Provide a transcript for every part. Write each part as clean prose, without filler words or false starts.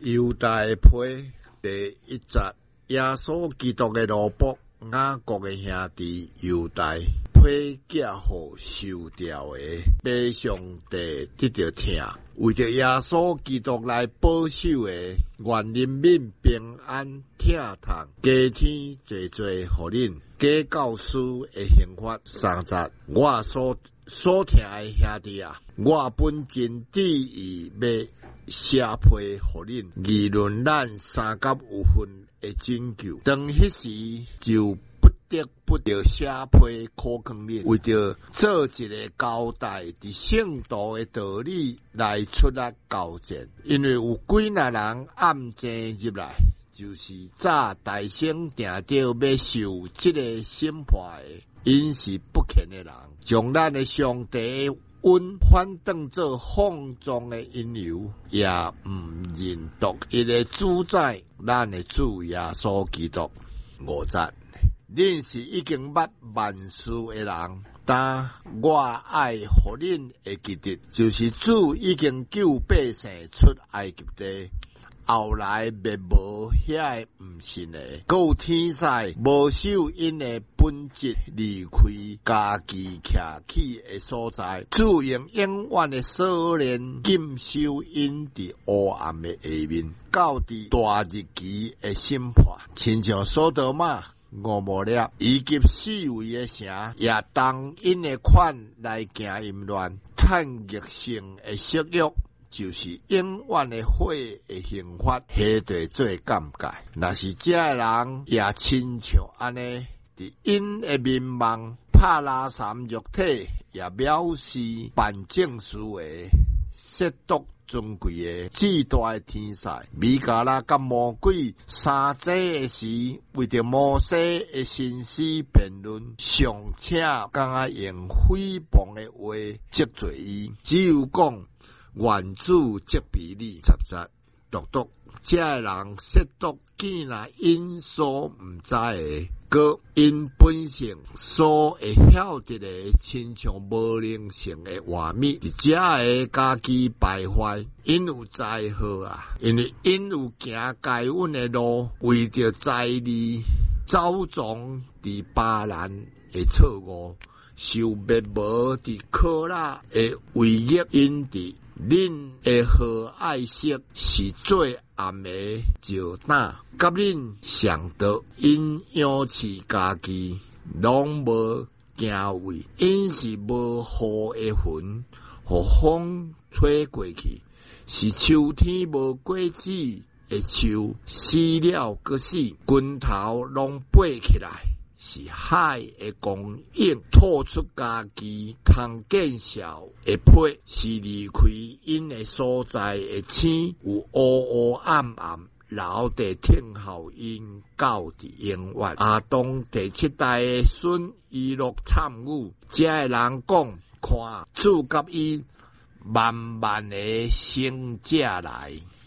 犹大的批第一节，耶稣基督的奴仆雅各的兄弟犹大批假予收掉的，被上帝得到听，为着耶稣基督来保守的，愿人民平安疼痛，加添济济互恁。假教师的刑罚三节，我所听的兄弟啊，我本真旨意要写批互恁，议论咱三甲有份的拯救。当迄时就不得写批考劝恁，为着做一个交代，伫圣道的道理来出力交战。因为有几若人暗正入来，就是早大声定着要受这个审判的，因是不虔的人，将咱的上帝恩反当作放纵的因由，也唔认独一个主宰，咱的主耶稣基督。5节，恁是已经捌万事的人，但我爱互恁会记得，就是主已经救百姓出埃及地。后来灭无遐个毋信的，还有天使无守因的本质，离开家己徛起的所在，主用永远的锁链禁守因伫黑暗的下面，到伫大日期的审判，亲像所多玛、俄摩勒以及四围的城，也当因的款来行淫乱，趁逆性的色欲。就是永远的火的刑罚，迄地做尴尬。若是这个人也亲像安尼，伫因的面貌拍拉三肉体，也藐视办证书的亵渎尊贵的至大的天使米迦勒甲魔鬼三者的时，为着摩西的信息辩论，尚且敢用诽谤的话责罪伊，只有讲。愿主责备你，10节，这个人亵渎竟然因所毋知的，个因本性所会晓得的，亲像无灵性的画面，这个家己败坏，因有灾祸啊！因为因有行该稳的路，为着在利走踪伫巴兰的错误，受灭无伫科拉的威胁，因伫。恁的和爱惜是最暗的石胆，甲恁上得因仰视家己，拢无敬畏，因是无雨的云，互风吹过去，是秋天无果子的树，死了搁死，拳头拢爬起来。是海的光影，吐出家己通见效的皮，是离开因的所在的星，有乌乌暗暗，留地听候因到伫永远。阿东第7代的孙伊洛参与，这个人讲，看主甲伊慢慢的升价来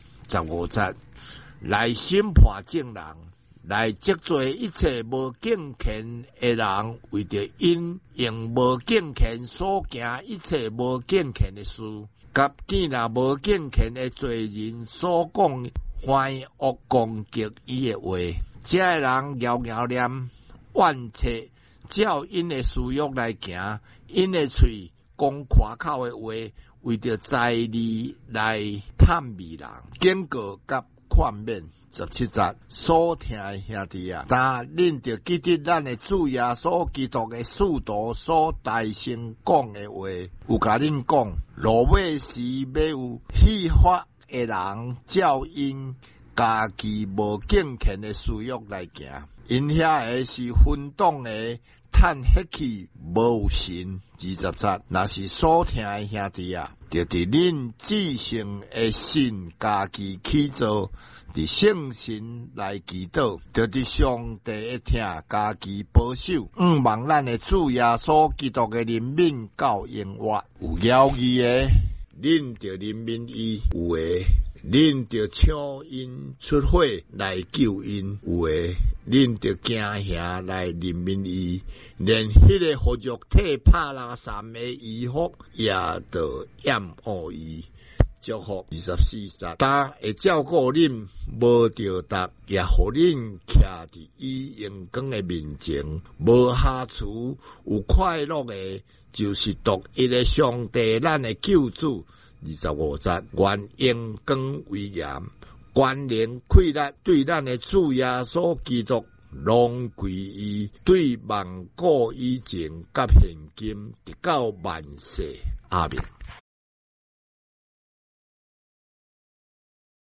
，15节来审判正人。来责罪一切无敬虔的人，为着因用无敬虔所行一切无敬虔的事，甲见那无敬虔的罪人所讲欢恶攻击伊的话，这个人遥遥念万切，照因的私欲来行，因的嘴讲夸口的话，为着财利来探味人，警告甲劝勉。17节，所听的兄弟啊，但恁着记得咱的主耶稣基督的使徒所大声讲的话，有甲恁讲，落尾时要有戏法的人，照因家己无敬虔的私欲来行，因遐个是分党的。叹迄气无有神，20节，若是所听的兄弟啊，就伫恁至圣的信家己起做，伫圣神来祈祷，就伫上帝的听家己保守，望咱的主耶稣基督的人民到永远。有妖义的，恁着人民伊；有的，恁着抢因出火来救因；有的。恁着惊吓来人民伊，连迄个互肉体拍拉散的衣服也着掩护伊。 祝福。24节，他会照顾恁，无着达，也互恁徛伫伊阳光的面前，无下厨，有快乐的，就是独一的上帝，咱的救主。25节，愿阳光威严，关联溃烂，对咱的主耶稣基督。拢归于对万古以前甲现今直到万世，阿明。